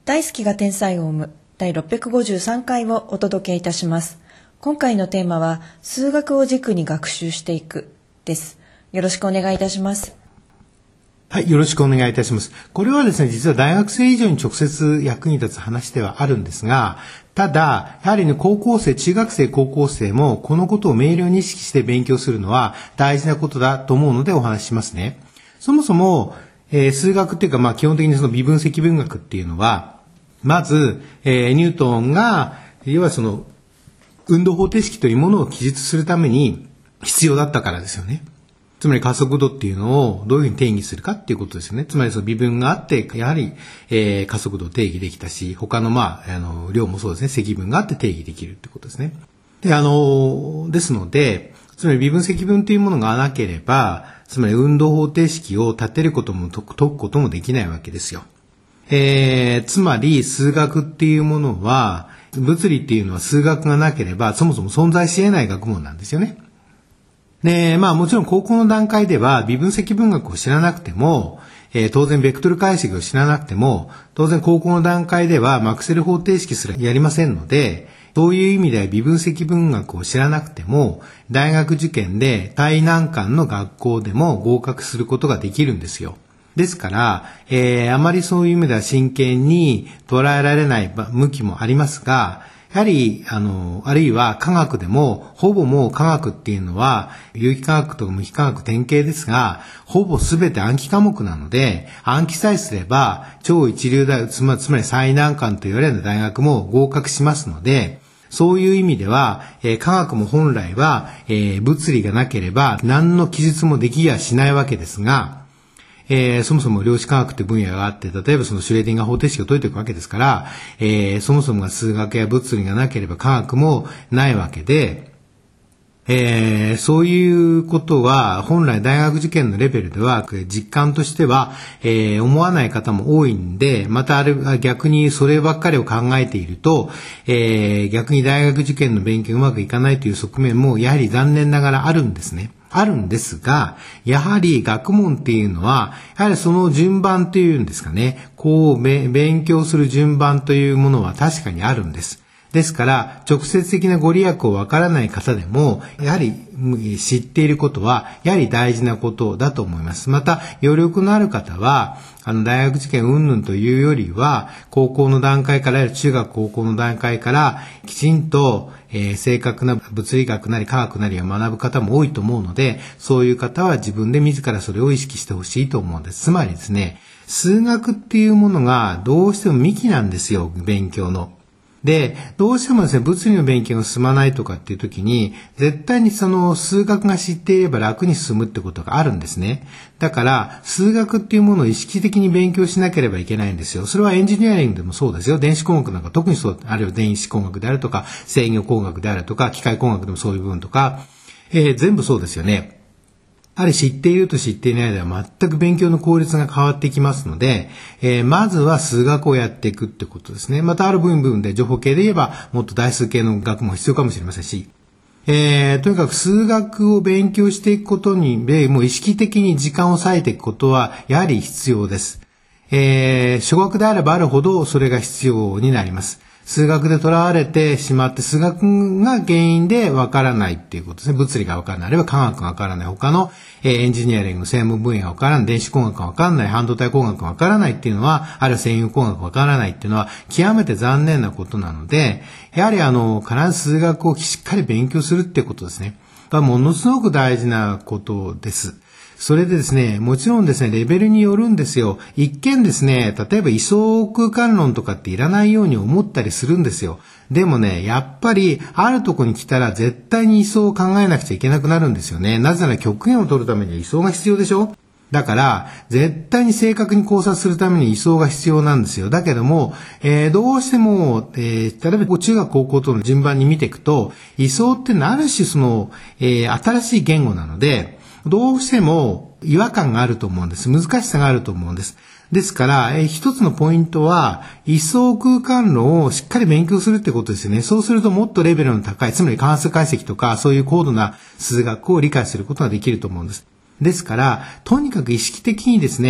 大好きが天才を生む第653回をお届けいたします。今回のテーマは数学を軸に学習していくです。よろしくお願いいたします。 はい、よろしくお願いいたします。これはですね、実は大学生以上に直接役に立つ話ではあるんですが、ただ、やはりね、高校生、中学生、高校生もこのことを明瞭に意識して勉強するのは大事なことだと思うのでお話ししますね。そもそも、数学っていうか、基本的にその微分積分学っていうのは、まず、ニュートンが、要はその、運動方程式というものを記述するために必要だったからですよね。つまり加速度っていうのをどういうふうに定義するかっていうことですよね。つまりその微分があって、やはり、加速度を定義できたし、他の量もそうですね、積分があって定義できるってことですね。で、ですので、つまり微分積分というものがなければ、つまり運動方程式を立てることも解くこともできないわけですよ。つまり数学っていうものは、物理っていうのは数学がなければそもそも存在し得ない学問なんですよね。で、もちろん高校の段階では微分積分学を知らなくても、当然ベクトル解析を知らなくても、当然高校の段階ではマクセル方程式すらやりませんので、そういう意味では微分積分学を知らなくても、大学受験で最難関の学校でも合格することができるんですよ。ですから、あまりそういう意味では真剣に捉えられない向きもありますが、やはり、あるいは科学でも、ほぼもう科学っていうのは、有機化学と無機化学典型ですが、ほぼすべて暗記科目なので、暗記さえすれば、超一流大学、つまり最難関と言われる大学も合格しますので、そういう意味では、科学も本来は、物理がなければ、何の記述もできやしないわけですが、そもそも量子科学って分野があって、例えばそのシュレーディンガー方程式を解いていくわけですから、そもそもが数学や物理がなければ科学もないわけで、そういうことは本来大学受験のレベルでは実感としては、思わない方も多いんで、また逆にそればっかりを考えていると、逆に大学受験の勉強がうまくいかないという側面もやはり残念ながらあるんですね。あるんですが、やはり学問っていうのは、やはりその順番というんですかね、勉強する順番というものは確かにあるんです。ですから、直接的なご利益をわからない方でも、やはり知っていることは、やはり大事なことだと思います。また、余力のある方は、大学受験云々というよりは、高校の段階から、中学高校の段階から、きちんと、正確な物理学なり科学なりを学ぶ方も多いと思うので、そういう方は自分で自らそれを意識してほしいと思うんです。つまりですね、数学っていうものがどうしても幹なんですよ、勉強の。で、どうしてもですね、物理の勉強が進まないとかっていう時に、絶対にその数学が知っていれば楽に進むってことがあるんですね。だから、数学っていうものを意識的に勉強しなければいけないんですよ。それはエンジニアリングでもそうですよ。電子工学なんか特にそう、あるいは電子工学であるとか、制御工学であるとか、機械工学でもそういう部分とか、全部そうですよね。知っていると知っていないでは全く勉強の効率が変わってきますので、まずは数学をやっていくってことですね。またある部分で情報系で言えばもっと代数系の学問が必要かもしれませんし、とにかく数学を勉強していくことに、もう意識的に時間を割いていくことはやはり必要です。初学であればあるほどそれが必要になります。数学で囚われてしまって、数学が原因でわからないっていうことですね。物理がわからない、あるいは科学がわからない、他のエンジニアリングの専門分野がわからない、電子工学がわからない、半導体工学がわからないっていうのは、あるいは専用工学がわからないっていうのは、極めて残念なことなので、やはり必ず数学をしっかり勉強するっていうことですね。ものすごく大事なことです。それでですね、もちろんですね、レベルによるんですよ。一見ですね、例えば位相空間論とかっていらないように思ったりするんですよ。でもね、やっぱりあるとこに来たら絶対に位相を考えなくちゃいけなくなるんですよね。なぜなら極限を取るためには位相が必要でしょ。だから、絶対に正確に考察するために位相が必要なんですよ。だけども、どうしても、例えば中学高校との順番に見ていくと、位相ってある種新しい言語なので、どうしても違和感があると思うんです。難しさがあると思うんです。ですから、一つのポイントは、位相空間論をしっかり勉強するってことですよね。そうするともっとレベルの高い、つまり関数解析とか、そういう高度な数学を理解することができると思うんです。ですから、とにかく意識的にですね、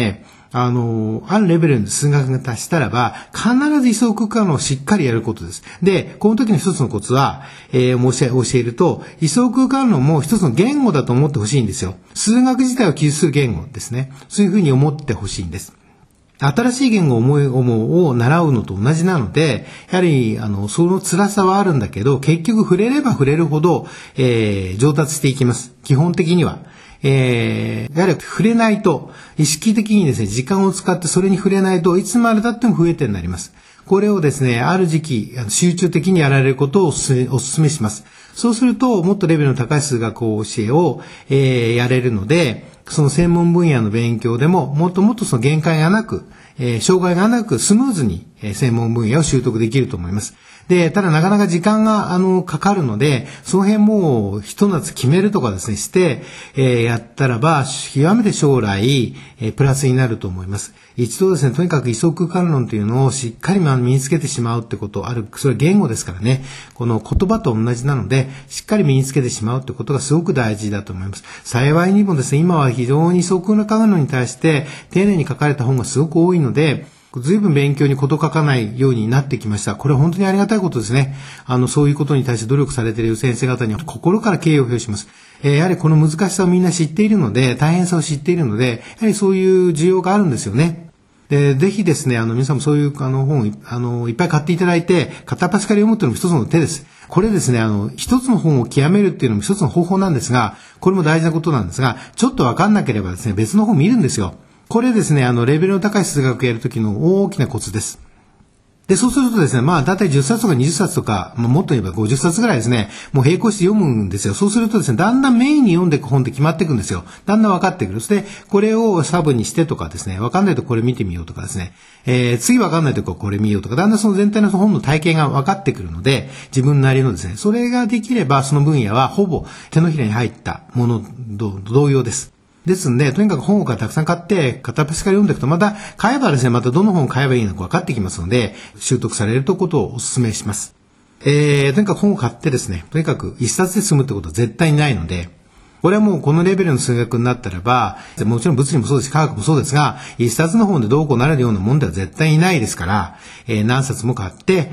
あるレベルの数学が達したらば、必ず位相空間論をしっかりやることです。で、この時の一つのコツは、教えると、位相空間論も一つの言語だと思ってほしいんですよ。数学自体を記述する言語ですね。そういうふうに思ってほしいんです。新しい言語を習うのと同じなので、やはり、その辛さはあるんだけど、結局触れれば触れるほど、上達していきます。基本的には。やはり触れないと、意識的にですね、時間を使ってそれに触れないといつまで経っても不得手になります。これをですね、ある時期、集中的にやられることをお勧めします。そうすると、もっとレベルの高い数学教えを、やれるので、その専門分野の勉強でも、もっともっとその限界がなく、障害がなくスムーズに専門分野を習得できると思います。で、ただなかなか時間がかかるので、その辺もう一夏決めるとかですねして、やったらば極めて将来、プラスになると思います。一度ですね、とにかく位相空間論というのをしっかり身につけてしまうってことある。それは言語ですからね。この言葉と同じなので、しっかり身につけてしまうってことがすごく大事だと思います。幸いにもですね、今は非常に位相空間論に対して丁寧に書かれた本がすごく多いので、随分勉強に事欠かないようになってきました。これは本当にありがたいことですね。そういうことに対して努力されている先生方には心から敬意を表します。やはりこの難しさをみんな知っているので、大変さを知っているので、やはりそういう需要があるんですよね。で、ぜひですね、皆さんもそういう本いっぱい買っていただいて、片っ端から読むというのも一つの手です。これですね、一つの本を極めるっていうのも一つの方法なんですが、これも大事なことなんですが、ちょっとわかんなければですね、別の本見るんですよ。これですね、レベルの高い数学をやるときの大きなコツです。で、そうするとですね、だいたい10冊とか20冊とか、もっと言えば50冊ぐらいですね、もう並行して読むんですよ。そうするとですね、だんだんメインに読んでいく本って決まっていくんですよ。だんだん分かってくる。そして、これをサブにしてとかですね、分かんないとこれ見てみようとかですね、次分かんないとこれ見ようとか、だんだんその全体の本の体系が分かってくるので、自分なりのですね、それができれば、その分野はほぼ手のひらに入ったもの同様です。ですんで、とにかく本をたくさん買って、片っ端から読んでいくと、また買えばですね、またどの本を買えばいいのか分かってきますので、習得されるということをお勧めします。とにかく本を買ってですね、とにかく一冊で済むってことは絶対にないので、これはもうこのレベルの数学になったらば、もちろん物理もそうですし、科学もそうですが、一冊の本でどうこうなれるようなもんでは絶対にないですから、何冊も買って、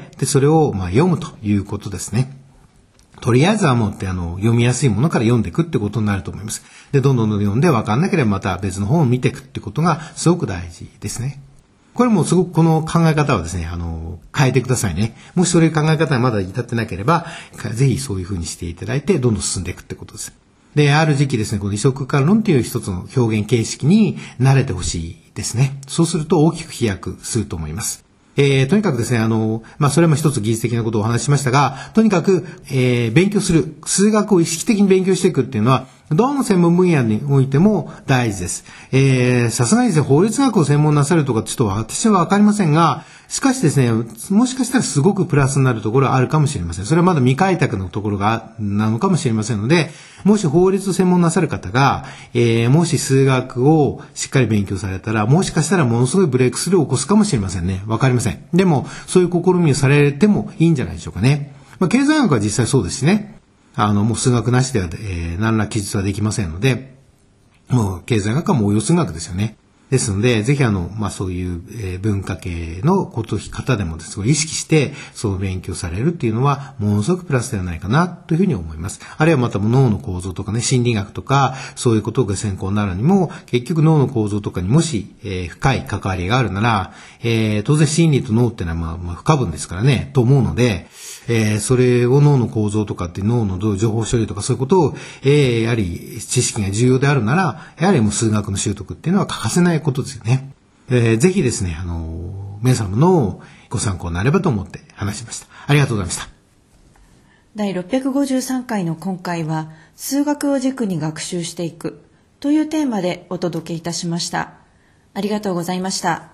で、それを読むということですね。とりあえずはもって読みやすいものから読んでいくってことになると思います。で、どんどん読んで分かんなければまた別の本を見ていくってことがすごく大事ですね。これもすごくこの考え方はですね、変えてくださいね。もしそういう考え方にまだ至ってなければ、ぜひそういうふうにしていただいて、どんどん進んでいくってことです。で、ある時期ですね、この位相空間論という一つの表現形式に慣れてほしいですね。そうすると大きく飛躍すると思います。とにかくですね、それも一つ技術的なことをお話ししましたが、とにかく、勉強する、数学を意識的に勉強していくっていうのは、どの専門分野においても大事です。さすがにですね、法律学を専門なさるとかちょっと私はわかりませんが、しかしですね、もしかしたらすごくプラスになるところはあるかもしれません。それはまだ未開拓のところなのかもしれませんので、もし法律を専門なさる方が、もし数学をしっかり勉強されたら、もしかしたらものすごいブレイクスルーを起こすかもしれませんね。わかりません。でも、そういう試みをされてもいいんじゃないでしょうかね。経済学は実際そうですしね。もう数学なしでは、何ら記述はできませんので、もう経済学はもう応用数学ですよね。ですので、ぜひそういう、文化系の方でもですね、意識して、そう勉強されるっていうのは、ものすごくプラスではないかな、というふうに思います。あるいはまた脳の構造とかね、心理学とか、そういうことが専攻になるにも、結局脳の構造とかにもし、深い関わりがあるなら、当然心理と脳っていうのは不可分ですからね、と思うので、それを脳の構造とかって脳の情報処理とかそういうことを、やはり知識が重要であるなら、やはりもう数学の習得っていうのは欠かせないことですよね。ぜひですね、皆様のご参考になればと思って話しました。ありがとうございました。 第653回の今回は、数学を軸に学習していくというテーマでお届けいたしました。ありがとうございました。